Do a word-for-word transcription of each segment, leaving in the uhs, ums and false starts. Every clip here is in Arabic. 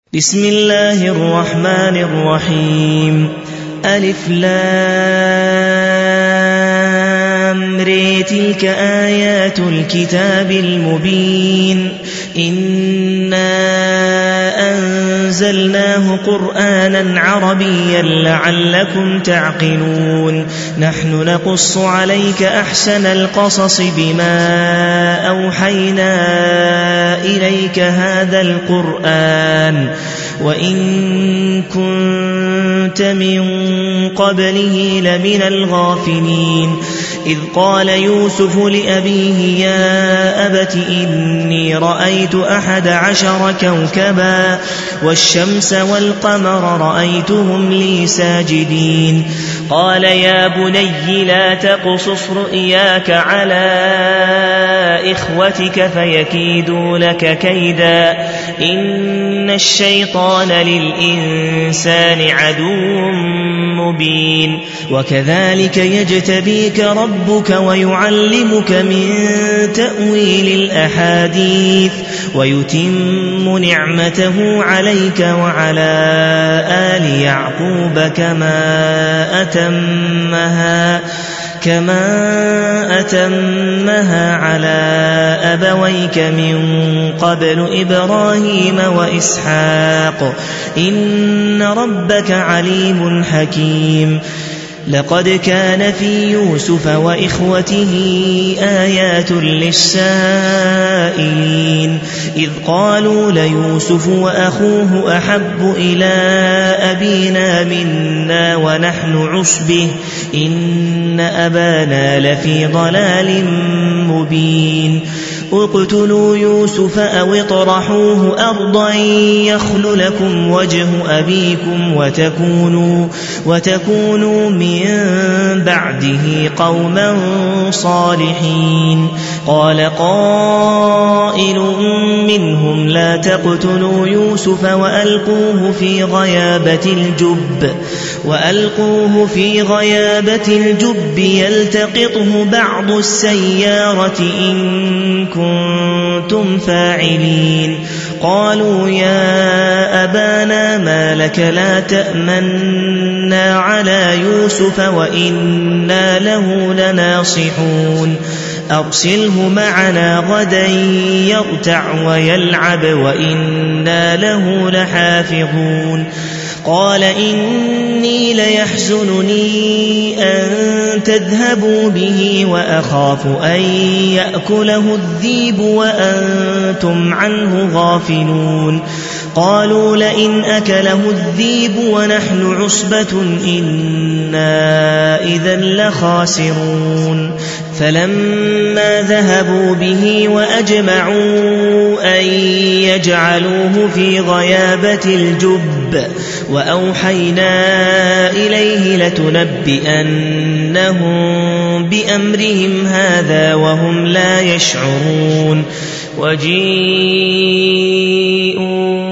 بسم الله الرحمن الرحيم. ألف لام ر تلك آيات الكتاب المبين إنا أنزلناه قرآنا عربيا لعلكم تعقلون نحن نقص عليك أحسن القصص بما أوحينا إليك هذا القرآن وإن كنت من قبله لمن الغافلين إذ قال يوسف لأبيه يا أبت إني رأيت أحد عشر كوكبا والشمس والقمر رأيتهم لي ساجدين قال يا بني لا تقصص رؤياك على إخوتك فيكيدوا لك كيدا إن الشيطان للإنسان عدو مبين وكذلك يجتبيك ربك ويعلمك من تأويل الأحاديث ويتم نعمته عليك وعلى آل يعقوب كما أتمها كما أتمها على أبويك من قبل إبراهيم وإسحاق إن ربك عليم حكيم لقد كان في يوسف وإخوته آيات للسائلين إذ قالوا ليوسف وأخوه أحب إلى أبينا منا ونحن عصبه إن أبانا لفي ضلال مبين اقتلوا يوسف أو اطرحوه أرضا يخل لكم وجه أبيكم وتكونوا, وتكونوا من بعده قوما صالحين قال قائل منهم لا تقتلوا يوسف وألقوه في غيابة الجب وألقوه في غيابة الجب يلتقطه بعض السيارة إن كنتم فاعلين قالوا يا أبانا ما لك لا تأمنا على يوسف وإنا له لناصحون أرسله معنا غدا يرتع ويلعب وإنا له لحافظون قال إني ليحزنني أن تذهبوا به وأخاف أن يأكله الذيب وأنتم عنه غافلون قالوا لئن أكله الذيب ونحن عصبة إنا إذا لخاسرون فلما ذهبوا به وأجمعوا أن يجعلوه في غيابة الجب وأوحينا إليه لتنبئنهم بأمرهم هذا وهم لا يشعرون وجيءوا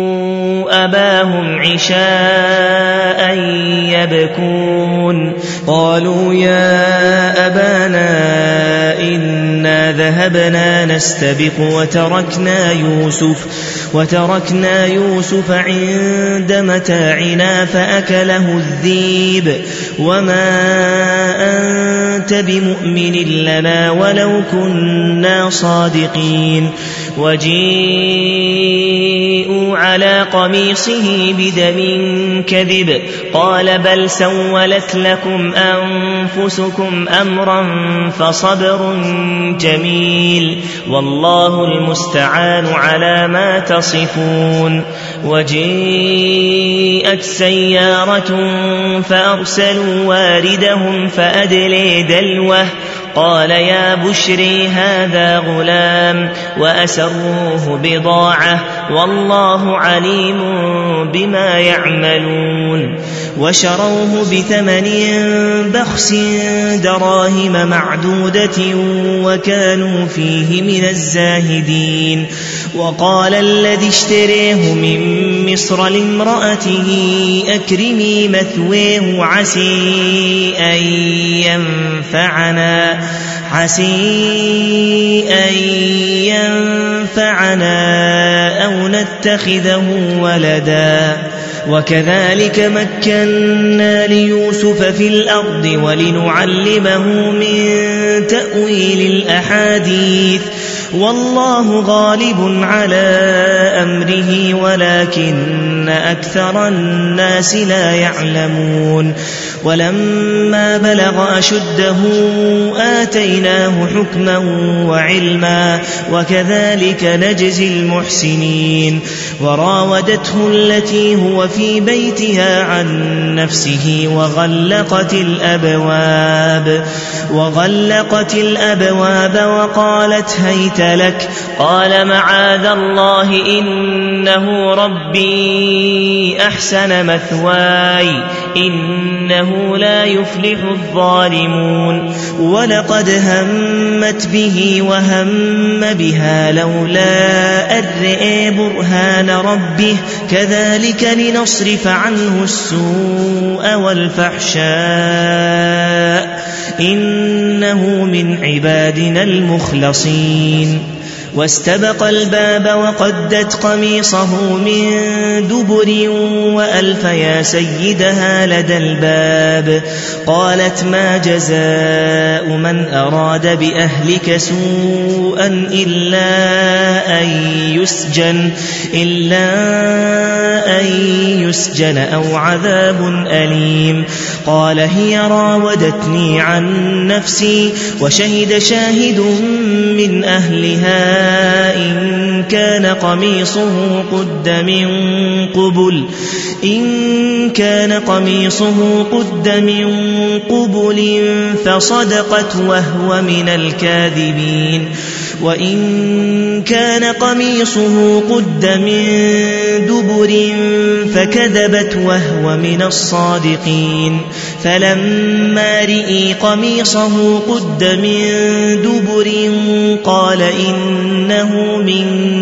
أباهم عشاء يبكون قالوا يا أبانا إنا ذهبنا نستبق وتركنا يوسف وتركنا يوسف عند متاعنا فأكله الذيب وما أنت بمؤمن لنا ولو كنا صادقين وجيءوا على قميصه بدم كذب قال بل سولت لكم أنفسكم أمرا فصبر جميل والله المستعان على ما تصفون وجيءت سيارة فأرسلوا واردهم فأدلي دلوه قال يا بشري هذا غلام وأسروه بضاعة والله عليم بما يعملون وشروه بثمن بخس دراهم معدودة وكانوا فيه من الزاهدين وقال الذي اشتريه من مصر لامرأته أكرمي مثويه عسي أن ينفعنا عسي أن ينفعنا أو نتخذه ولدا وكذلك مكنا ليوسف في الأرض ولنعلمه من تأويل الأحاديث والله غالب على أمره ولكن أكثر الناس لا يعلمون ولما بلغ أشده آتيناه حكما وعلما وكذلك نجزي المحسنين وراودته التي هو في بيتها عن نفسه وغلقت الأبواب وغلقت الأبواب وقالت هيت لك قال معاذ الله إنه ربي أحسن مثواي إنه لا يفلح الظالمون ولقد همت به وهم بها لولا أن رأى برهان ربه كذلك لنصرف عنه السوء والفحشاء إنه من عبادنا المخلصين واستبق الباب وقدت قميصه من دبر وألف يا سيدها لدى الباب قالت ما جزاء من أراد بأهلك سوءا إلا أن يسجن إلا أن يسجن أو عذاب أليم قال هي راودتني عن نفسي وشهد شاهد من أهلها إن كان قميصه قد من قبل إن كان قميصه قد من قبل فصدقت وهو من الكاذبين وإن كان قميصه قد من دبر فكذبت وهو من الصادقين فلما رئي قميصه قد من دبر قال إنه من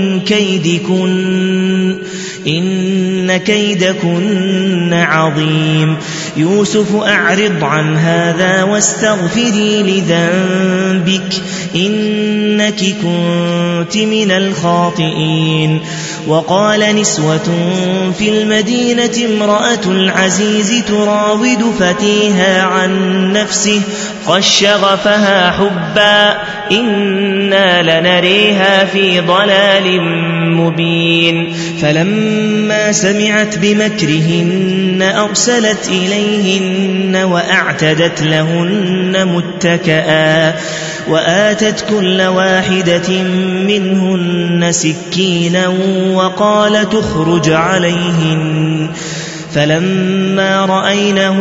كيدكن إن كيدكن عظيم يوسف أعرض عن هذا واستغفري لذنبك إنك كنت من الخاطئين وقال نسوة في المدينة امرأة العزيز تراود فتيها عن نفسه قد شغفها حبا إنا لنريها في ضلال مبين فلما سمعت بمكرهن أرسلت إليهن وأعتدت لهن متكئا وآتت كل واحدة منهن سكينا وقال تخرج عليهن فلما رأينه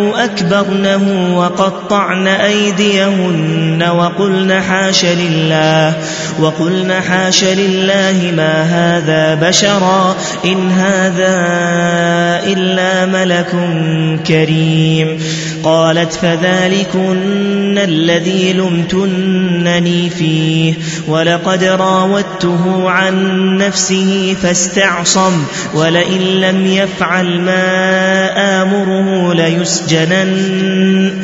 أكبرنه وقطعن أيديهن وقلن حاش لله وقلن حاش لله ما هذا بشرا إن هذا إلا ملك كريم قالت فذلكن الذي لمتنني فيه ولقد راودته عن نفسه فاستعصم ولئن لم يفعل ما آمره ليسجنن,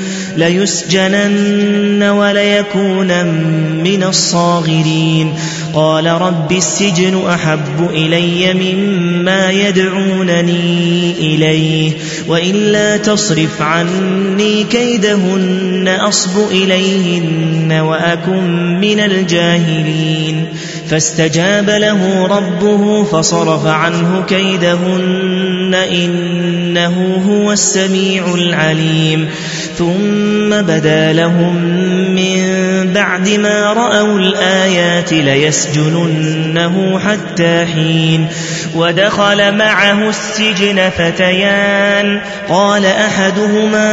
ليسجنن وليكون من الصاغرين قال رب السجن أحب إلي مما يدعونني إليه وإلا تصرف عني كيدهن أصب إليهن وأكن من الجاهلين فاستجاب له ربه فصرف عنه كيدهن إنه هو السميع العليم ثم بدا لهم من بعد ما رأوا الآيات ليسجننه حتى حين ودخل معه السجن فتيان قال أحدهما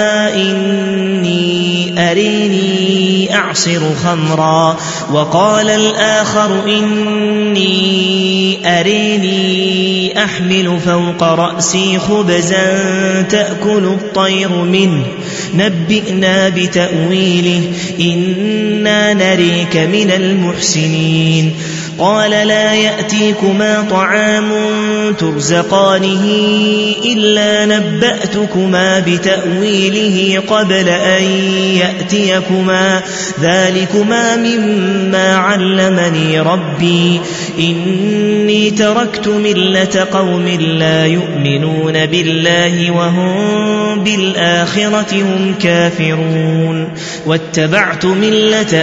إني أريني أعصر خمرا وقال الآخر إني أريني أحمل فوق رأسي خبزا تأكل الطير منه نبئنا بتأويله إنا نريك من المحسنين قال لا يأتيكما طعام ترزقانه إلا نبأتكما بتأويله قبل أن يأتيكما ذلكما مما علمني ربي إني تركت ملة قوم لا يؤمنون بالله وهم بالآخرة هم كافرون واتبعت ملة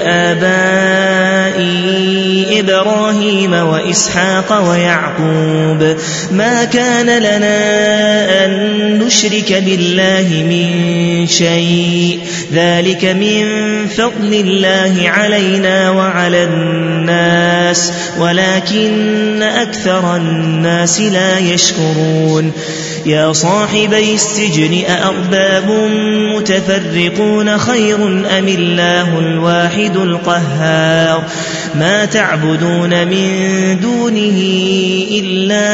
آبائي إبراهيم وإسحاق ويعقوب ما كان لنا أن نشرك بالله من شيء ذلك من فضل الله علينا وعلى الناس ولكن أكثر الناس لا يشكرون يا صاحبي السجن أأرباب متفرقون خير أم الله الواحد القهار ما تعبدون من دونه إلا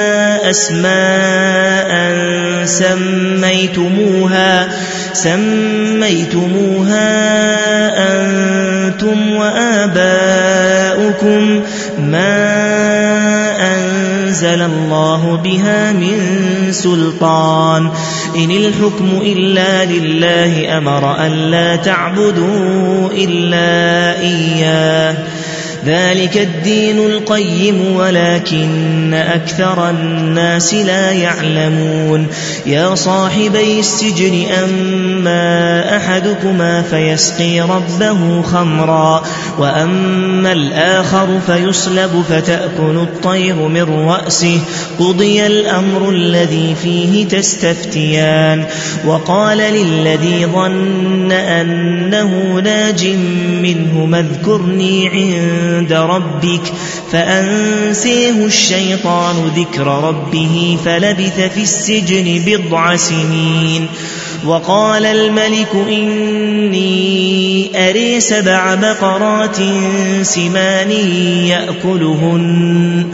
أسماء سميتموها سميتموها أنتم وآباؤكم ما أنزل الله بها من سلطان إن الحكم إلا لله أمر أن لا تعبدوا إلا إياه ذلك الدين القيم ولكن أكثر الناس لا يعلمون يا صاحبي السجن أما أحدكما فيسقي ربه خمرا وأما الآخر فيصلب فتأكل الطير من رأسه قضي الأمر الذي فيه تستفتيان وقال للذي ظن أنه ناج منه اذكرني عند عند ربك فأنسيه الشيطان ذكر ربه فلبث في السجن بضع سنين وقال الملك إني أري سبع بقرات سمان يأكلهن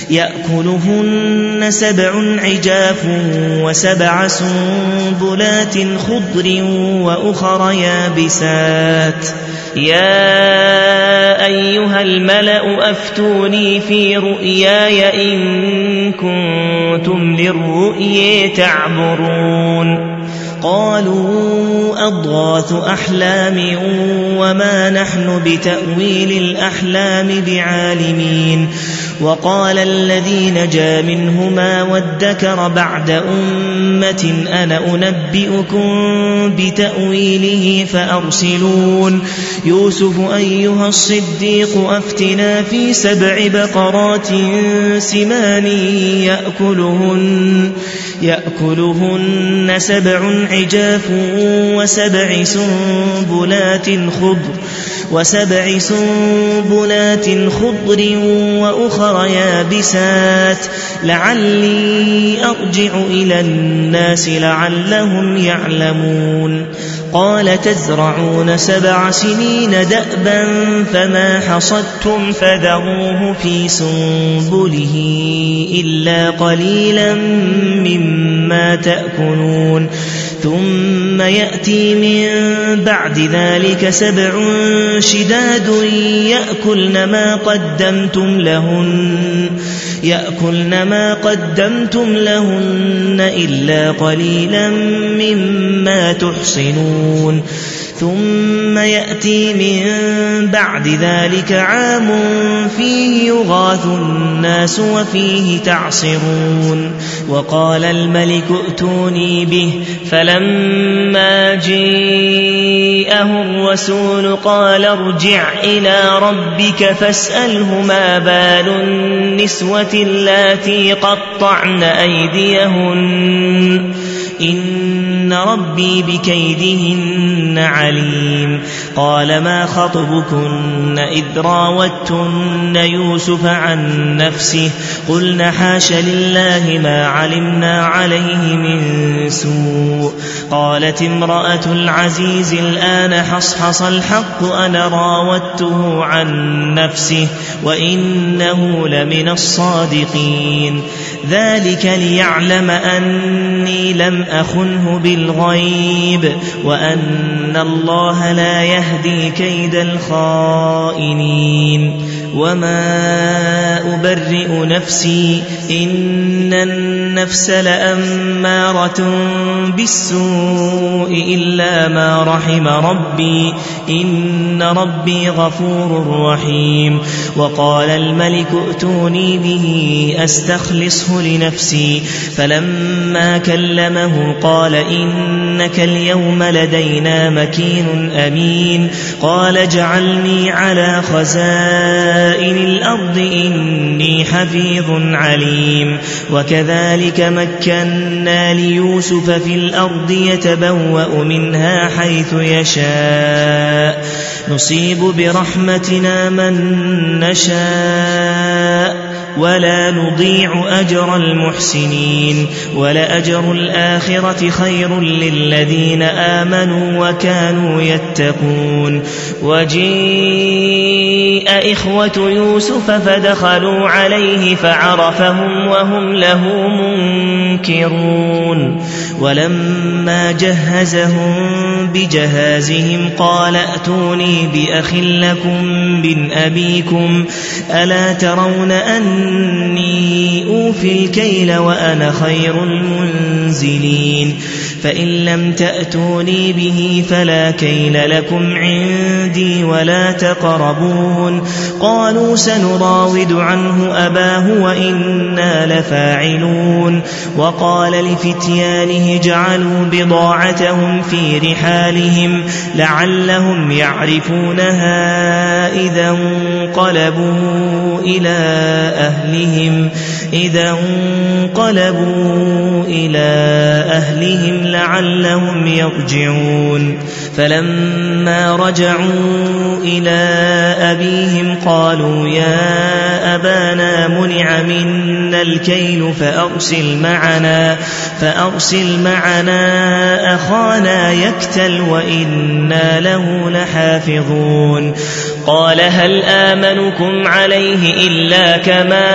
يأكلهن سبع عجاف وسبع سنبلات خضر وأخر يابسات يا أيها الملأ أفتوني في رؤياي إن كنتم للرؤيا تعبرون قالوا أضغاث أحلام وما نحن بتأويل الأحلام بعالمين وقال الذي نجا منهما وادكر بعد أمة أنا أنبئكم بتأويله فأرسلون يوسف أيها الصديق أفتنا في سبع بقرات سمان يأكلهن يأكلهن سبع عجاف وسبع سنبلات خضر وسبع سنبلات خضر وأخر يابسات لعلي أرجع إلى الناس لعلهم يعلمون قال تزرعون سبع سنين دأبا فما حصدتم فذروه في سنبله إلا قليلا مما تأكلون ثم يأتي من بعد ذلك سبع شداد يأكلن ما قدمتم لهن يأكلن ما قدمتم لهن إلا قليلا مما تحصنون ثم يأتي من بعد ذلك عام فيه يغاث الناس وفيه تعصرون وقال الملك ائتوني به فلما جاءه الرسول قال ارجع إلى ربك فاسأله ما بال النسوة اللاتي قطعن أيديهن إن ربي بكيدهن عليم قال ما خطبكن إذ راوتن يوسف عن نفسه قلنا حاش لله ما علمنا عليه من سوء قالت امرأة العزيز الآن حصحص الحق أنا راودته عن نفسه وإنه لمن الصادقين ذلك ليعلم أني لم أخنه بالغيب وأن الله لا يهدي كيد الخائنين وما أبرئ نفسي إن النفس لأمارة بالسوء إلا ما رحم ربي إن ربي غفور رحيم. وقال الملك ائتوني به أستخلصه لنفسي فلما كلمه قال إنك اليوم لدينا مكين أمين. قال اجعلني على خزائن الأرض إني حفيظ عليم. وكذلك مكنا ليوسف في الأرض يتبوأ منها حيث يشاء نصيب برحمتنا من نشاء ولا نضيع أجر المحسنين ولأجر الآخرة خير للذين آمنوا وكانوا يتقون. وجيء إخوة يوسف فدخلوا عليه فعرفهم وهم له منكرون. ولما جهزهم بجهازهم قال ائتوني بأخ لكم من أبيكم ألا ترون أني أوفي الكيل وأنا خير المنزلين. فإن لم تأتوني به فلا كيل لكم عندي ولا تقربون. قالوا سنراود عنه أباه وإنا لفاعلون. وقال لفتيانه اجعلوا بضاعتهم في رحالهم لعلهم يعرفونها إذا انقلبوا إلى أهلهم إذا انقلبوا إلى أهلهم لعلهم يرجعون. فلما رجعوا إلى أبيهم قالوا يا أبانا منع منا الكيل فأرسل معنا فأرسل معنا أخانا يكتل وإنا له لحافظون. قال هل آمنكم عليه إلا كما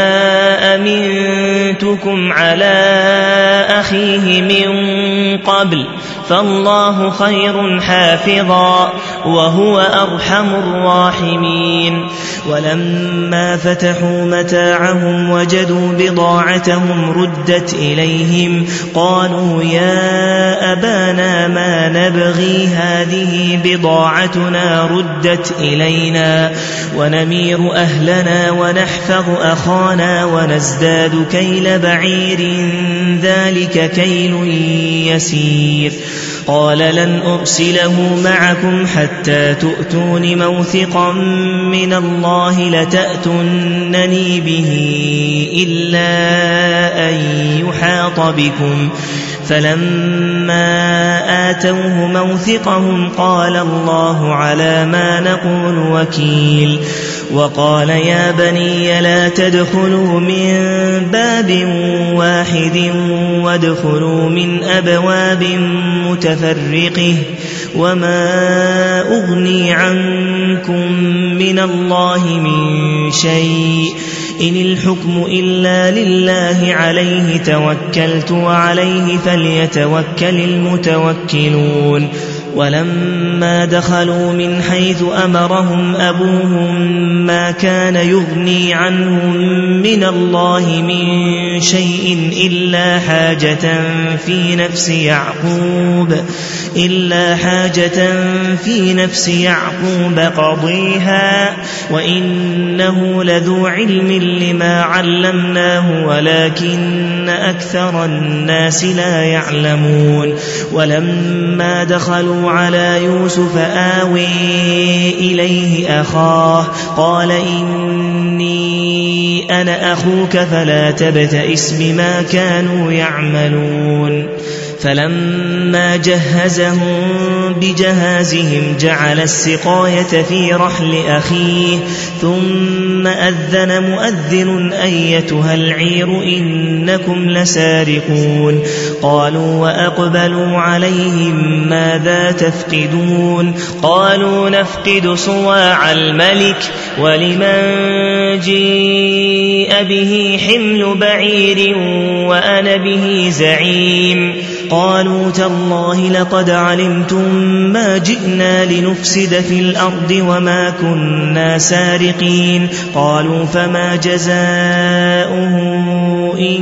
أمنتكم على أخيه من قبل فالله خير حافظا وهو أرحم الراحمين. ولما فتحوا متاعهم وجدوا بضاعتهم ردت إليهم قالوا يا أبانا ما نبغي هذه بضاعتنا ردت إلينا ونمير أهلنا ونحفظ أخانا ونزداد كيل بعير ذلك كيل يسير. قال لن أرسله معكم حتى تؤتون موثقا من الله لتأتونني به إلا أن يحاط بكم. فلما آتوه موثقهم قال الله على ما نقول وكيل. وقال يا بني لا تدخلوا من باب واحد وادخلوا من أبواب متفرقة وما أغني عنكم من الله من شيء إن الحكم إلا لله عليه توكلت وعليه فليتوكل المتوكلون. ولما دخلوا من حيث أمرهم أبوهم ما كان يغني عنهم من الله من شيء إلا حاجة في نفس يعقوب إلا حاجة في نفس يعقوب قضيها وإنه لذو علم لما علمناه ولكن أكثر الناس لا يعلمون. ولما دخلوا على يوسف آوي إليه أخاه قال إني أنا أخوك فلا تبتئس بما كانوا يعملون. فلما جهزهم بجهازهم جعل السقاية في رحل أخيه ثم أذن مؤذن أيتها العير إنكم لسارقون. قالوا وأقبلوا عليهم ماذا تفقدون قالوا نفقد صواع الملك ولمن جيء به حمل بعير وأنا به زعيم. قالوا تالله لقد علمتم ما جئنا لنفسد في الأرض وما كنا سارقين قالوا فما جزاؤه إن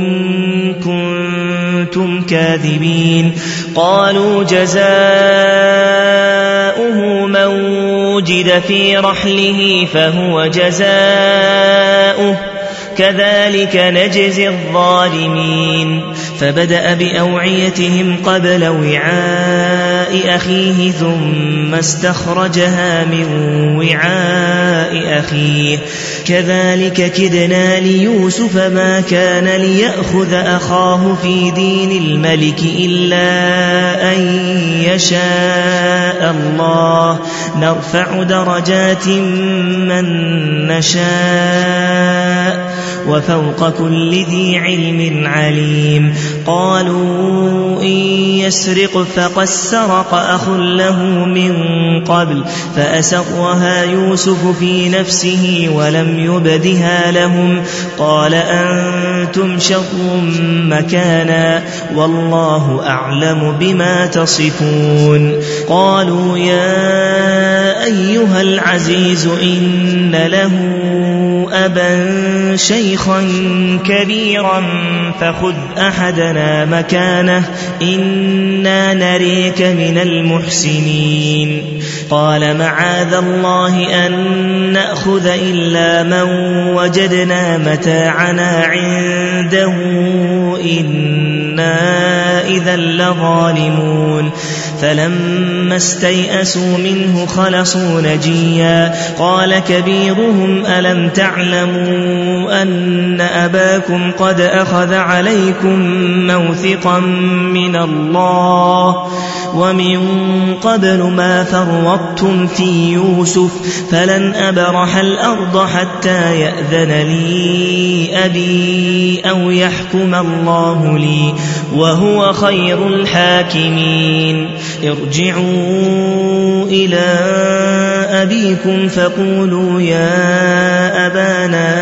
كنتم كاذبين قالوا جزاؤه من وجد في رحله فهو جزاؤه كذلك نجزي الظالمين فبدأ بأوعيتهم قبل وعاء أخيه ثم استخرجها من وعاء أخيه كذلك كدنا ليوسف ما كان ليأخذ أخاه في دين الملك إلا أن يشاء الله نرفع درجات من نشاء وفوق كل ذي علم عليم قالوا إن يسرق فقد سرق أخ له من قبل فأسرها يوسف في نفسه ولم يبدها لهم قال أنتم شر مكانا والله أعلم بما تصفون قالوا يا أيها العزيز إن له أبا شيخا كبيرا فخذ أحدنا مكانه إنا نريك من المحسنين قال معاذ الله أن نأخذ إلا من وجدنا متاعنا عنده إنا إذا لظالمون فلما استيئسوا منه خلصوا نجيا قال كبيرهم ألم تعلموا أن أباكم قد أخذ عليكم موثقا من الله ومن قبل ما فرطتم في يوسف فلن أبرح الأرض حتى يأذن لي أبي أو يحكم الله لي وهو خير الحاكمين ارجعوا إلى أبيكم فقولوا يا أبانا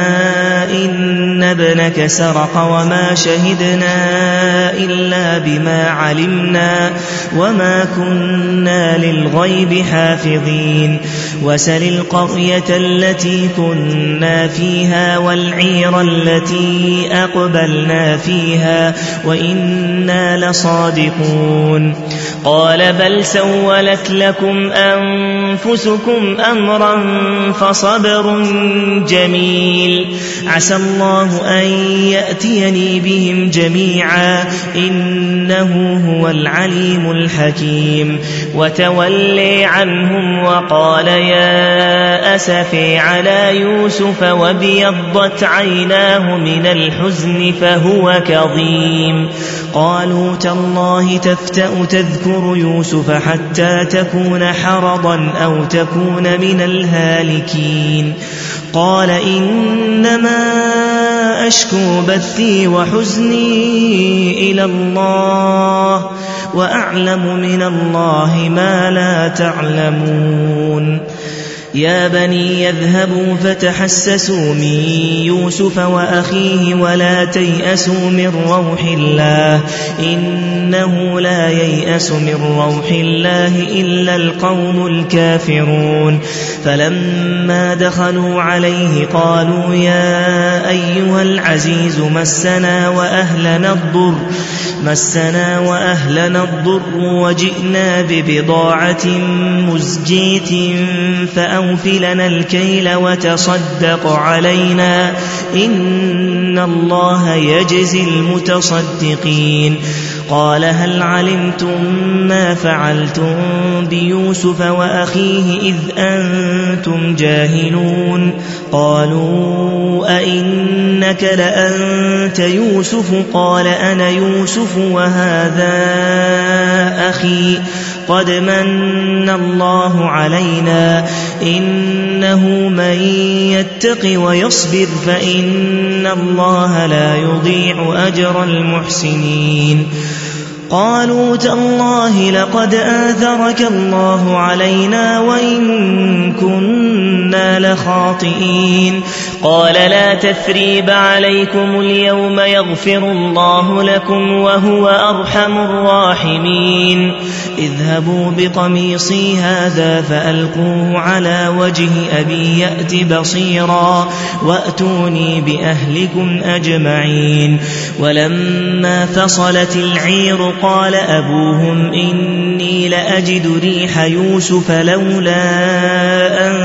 إن ابنك سرق وما شهدنا إلا بما علمنا وما كنا للغيب حافظين وسل القرية التي كنا فيها والعير التي أقبلنا فيها وإنا لصادقون قال بل سولت لكم أنفسكم أمرا فصبر جميل عسى الله أن يأتيني بهم جميعا إنه هو العليم الحكيم وتولي عنهم وقال يا أسفي على يوسف وابيضت عيناه من الحزن فهو كظيم قالوا تالله تفتأ تذكر يوسف حتى تكون حرضا أو تكون من الهالكين قال إنما أشكو بثي وحزني إلى الله وأعلم من الله ما لا تعلمون يا بني يذهبوا فتحسسوا من يوسف وأخيه ولا تيأسوا من روح الله إنه لا ييأس من روح الله إلا القوم الكافرون فلما دخلوا عليه قالوا يا أيها العزيز مسنا وأهلنا الضر مسنا وأهلنا الضر وجئنا ببضاعة مزجية فأوفلنا الكيل وتصدق علينا إن الله يجزي المتصدقين قال هل علمتم ما فعلتم بيوسف وأخيه إذ أنتم جاهلون قالوا أئنك لأنت يوسف قال أنا يوسف وهذا أخي قد من الله علينا إنه من يتق ويصبر فإن الله لا يضيع أجر المحسنين قالوا تالله لقد آثرك الله علينا وإن كنا لخاطئين قال لا تثريب عليكم اليوم يغفر الله لكم وهو أرحم الراحمين اذهبوا بقميصي هذا فألقوه على وجه أبي يأت بصيرا وأتوني بأهلكم أجمعين ولما فصلت العير قال أبوهم إني لأجد ريح يوسف لولا أن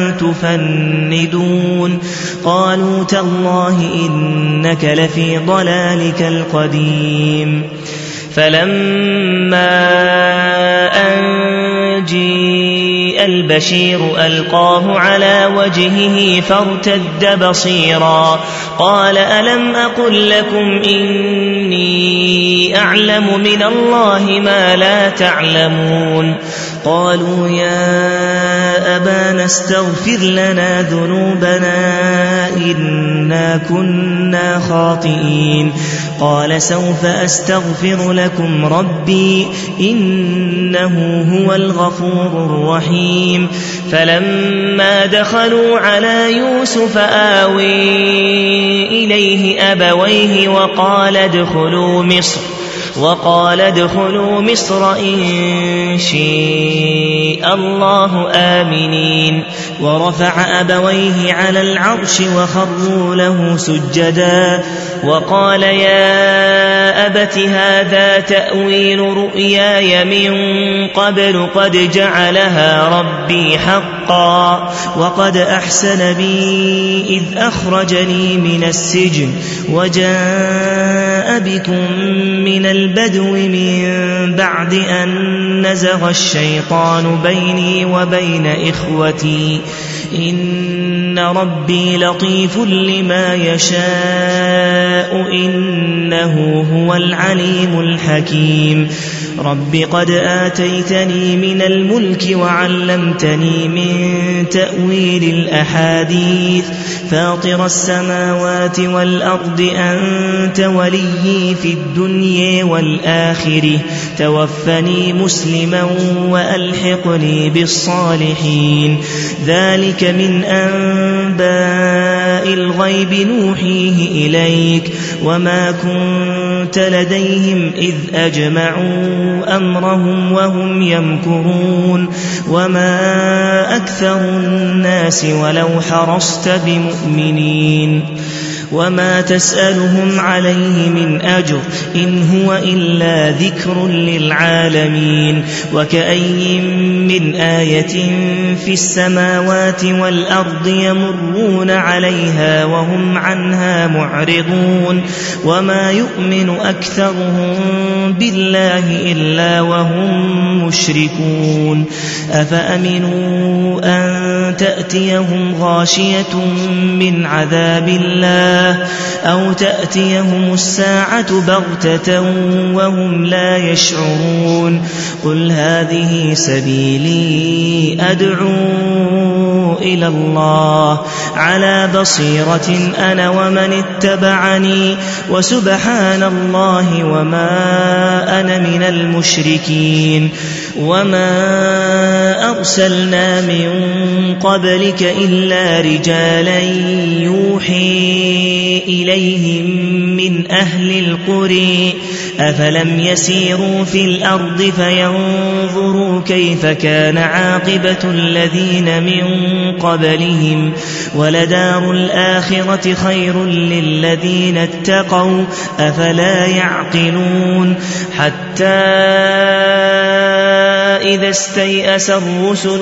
تفندون قالوا تالله إنك لفي ضلالك القديم فلما أن جيء البشير ألقاه على وجهه فارتد بصيرا قال ألم أقل لكم إني أعلم من الله ما لا تعلمون قالوا يا أبانا استغفر لنا ذنوبنا إنا كنا خاطئين قال سوف أستغفر لكم ربي إنه هو الغفور الرحيم فلما دخلوا على يوسف آوي إليه أبويه وقال ادخلوا مصر وقال ادخلوا مصر إن شاء الله آمنين ورفع أبويه على العرش وخروا له سجدا وقال يا أبت هذا تأويل رؤياي من قبل قد جعلها ربي حقا وقد أحسن بي إذ أخرجني من السجن وجاء بكم من البدو من بعد أن نزغ الشيطان بيني وبين إخوتي إن ربي لطيف لما يشاء إنه هو العليم الحكيم رب قد آتيتني من الملك وعلمتني من تأويل الأحاديث فاطر السماوات والأرض أنت وليي في الدنيا والآخرة توفني مسلما وألحقني بالصالحين ذلك من أنباء الغيب نوحيه إليك وما كنت لديهم إذ أجمعوا أمرهم وهم يمكرون وما أكثر الناس ولو حرصت بمؤمنين وما تسألهم عليه من أجر إن هو إلا ذكر للعالمين وكأي من آية في السماوات والأرض يمرون عليها وهم عنها معرضون وما يؤمن أكثرهم بالله إلا وهم مشركون أفأمنوا أن تأتيهم غاشية من عذاب الله أو تأتيهم الساعة بغتة وهم لا يشعرون قل هذه سبيلي أدعو إلى الله على بصيرة أنا ومن اتبعني وسبحان الله وما أنا من المشركين وما أرسلنا من قبلك إلا رجالا يوحي إليهم من أهل القرى أفلم يسيروا في الأرض فينظروا كيف كان عاقبة الذين من قبلهم ولدار الآخرة خير للذين اتقوا أفلا يعقلون حتى إذا استيأس الرسل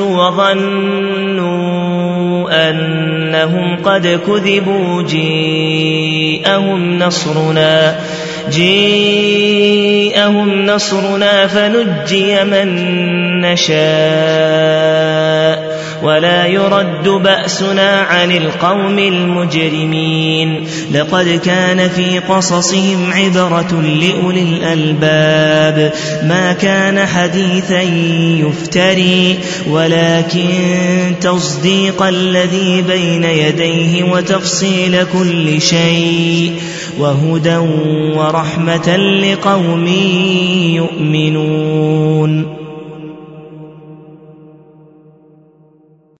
وظنوا أنهم قد كذبوا جاءهم نصرنا جاءهم نصرنا فنجي من نشاء ولا يرد بأسنا عن القوم المجرمين لقد كان في قصصهم عبرة لأولي الألباب ما كان حديثا يفتري ولكن تصديق الذي بين يديه وتفصيل كل شيء وهدى ورحمة لقوم